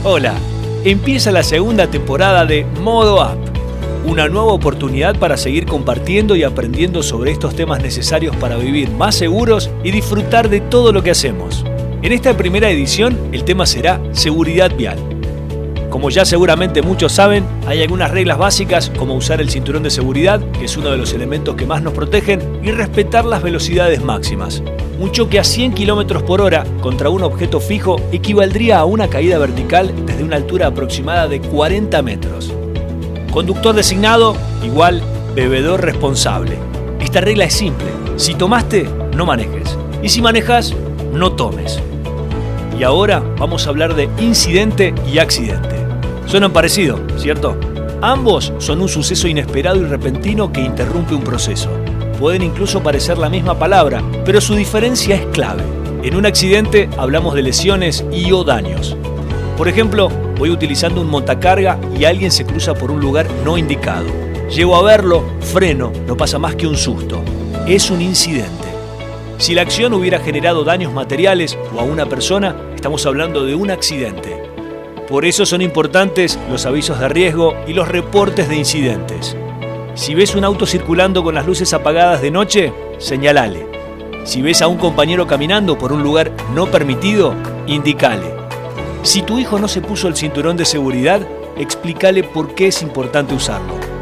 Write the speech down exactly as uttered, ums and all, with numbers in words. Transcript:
Hola, empieza la segunda temporada de Modo App, una nueva oportunidad para seguir compartiendo y aprendiendo sobre estos temas necesarios para vivir más seguros y disfrutar de todo lo que hacemos. En esta primera edición, el tema será seguridad vial. Como ya seguramente muchos saben, hay algunas reglas básicas como usar el cinturón de seguridad, que es uno de los elementos que más nos protegen, y respetar las velocidades máximas. Un choque a cien kilómetros por hora contra un objeto fijo equivaldría a una caída vertical desde una altura aproximada de cuarenta metros. Conductor designado igual bebedor responsable. Esta regla es simple. Si tomaste, no manejes. Y si manejas, no tomes. Y ahora vamos a hablar de incidente y accidente. Suenan parecido, ¿cierto? Ambos son un suceso inesperado y repentino que interrumpe un proceso. Pueden incluso parecer la misma palabra, pero su diferencia es clave. En un accidente hablamos de lesiones y o daños. Por ejemplo, voy utilizando un montacarga y alguien se cruza por un lugar no indicado. Llego a verlo, freno, no pasa más que un susto. Es un incidente. Si la acción hubiera generado daños materiales o a una persona, estamos hablando de un accidente. Por eso son importantes los avisos de riesgo y los reportes de incidentes. Si ves un auto circulando con las luces apagadas de noche, señalale. Si ves a un compañero caminando por un lugar no permitido, indicale. Si tu hijo no se puso el cinturón de seguridad, explícale por qué es importante usarlo.